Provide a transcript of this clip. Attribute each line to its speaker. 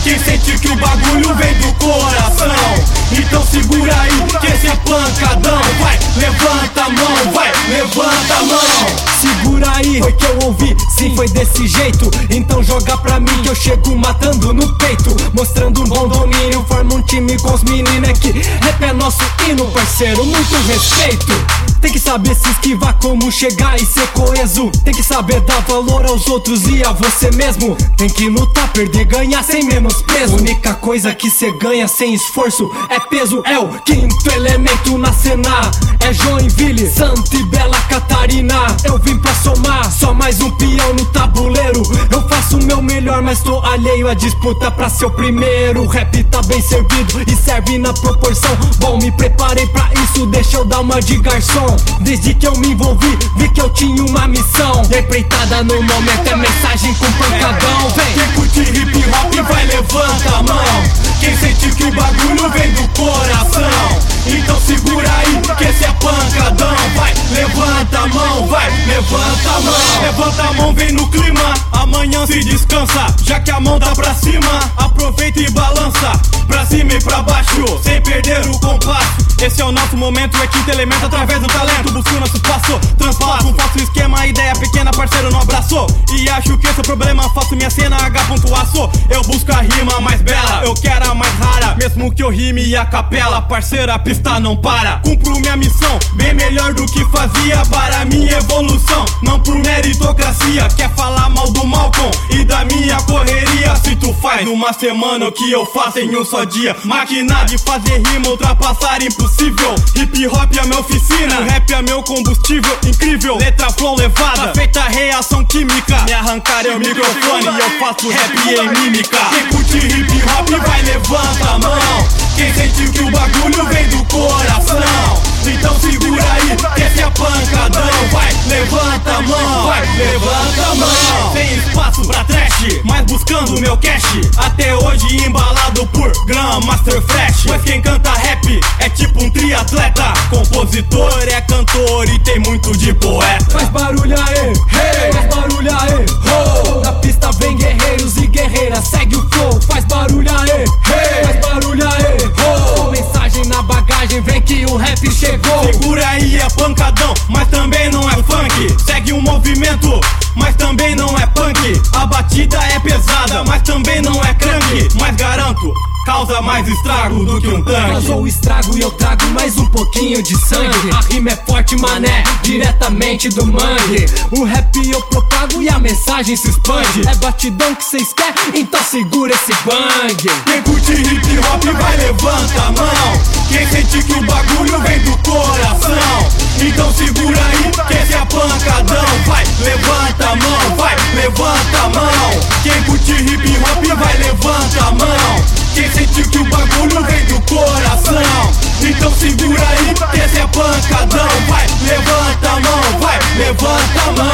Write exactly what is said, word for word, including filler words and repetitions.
Speaker 1: Quem sente que o bagulho vem do coração, então segura aí, que esse é pancadão. Vai, levanta a mão, vai, levanta a mão.
Speaker 2: Segura aí, foi que eu ouvi, sim, foi desse jeito. Então joga pra mim que eu chego matando no peito, mostrando um bom domínio, forma um time com os meninos. É que rap é nosso hino, parceiro, muito respeito. Tem que saber se esquivar, como chegar e ser coeso. Tem que saber dar valor aos outros e a você mesmo. Tem que lutar, perder, ganhar sem menosprezo. Única coisa que cê ganha sem esforço é peso. É o quinto elemento na cena, é Joinville, Santa e Bela Catarina. Eu vim pra somar, só mais um peão no tabuleiro. Eu faço o meu melhor, mas tô alheio à disputa pra ser o primeiro. O rap tá bem servido e serve na proporção. Bom, me preparei pra isso, deixa eu dar uma de garçom. Desde que eu me envolvi, vi que eu tinha uma missão. E a empreitada no momento é mensagem com pancadão. Vem!
Speaker 1: Quem curte hip hop vai, levanta a mão. Quem sente que o bagulho vem do coração, então segura aí, que esse é pancadão. Vai, levanta a mão, vai, levanta a mão. Levanta a mão, vem no clima, amanhã se descansa. Já que a mão tá pra cima, aproveita e balança. Pra cima e pra baixo, sem perder o compasso. Esse é o nosso momento, é quinto elemento através do talento. Busco o nosso passo, transpasso um falso esquema. Ideia pequena, parceiro, não abraçou. E acho que esse é o problema, faço minha cena H.aço. Eu busco a rima mais bela, eu quero a mais rara. Mesmo que eu rime e a capela, parceira, a pista não para. Cumpro minha missão, bem melhor do que fazia para minha evolução. Não por meritocracia, quer falar mal do Malcolm e da minha correria. Se tu faz numa semana o que eu faço em um só dia, máquina de fazer rima, ultrapassar impossível. Hip hop é minha oficina, o rap é meu combustível. Incrível, letra flow levada, feita reação química. Me arrancarei o microfone e eu faço rap em mímica. Quem curte hip hop vai, levanta a mão. Quem sente que o bagulho vem do coração, então segura aí, que esse é pancadão. Vai, levanta a mão, vai, levanta a mão. Tem espaço pra trash, mas buscando meu cash. Até hoje embalado por Grandmaster Flash. Pois quem canta rap é tipo um triatleta, compositor é cantor e tem muito de poeta.
Speaker 2: Faz barulho aí, hey, faz barulho aí, ho. Na pista vem guerreiros e guerreiras, segue o flow. Faz barulho aí, hey, faz barulho aí, ho. Mensagem na bagagem, vem que o rap chegou.
Speaker 1: Segura aí, é pancadão, mas também não é funk. Segue um movimento, mas também não é punk. A batida é pesada, mas também não é crank. Mas garanto, causa mais estrago do que um tanque.
Speaker 2: Causou o estrago e eu trago mais um pouquinho de sangue. A rima é forte, mané, diretamente do mangue. O rap eu propago e a mensagem se expande. É batidão que cês quer, então segura esse bang.
Speaker 1: Quem curte hip hop vai, levanta a mão. Quem sente que o bagulho vem do coração, então segura aí, que esse é pancadão. Vai, levanta a mão, vai, levanta a mão. Quem curte hip hop vai, levanta a mão. Quem sente que o bagulho vem do coração, então segura aí, que esse é pancadão. Vai, levanta a mão, vai, levanta a mão.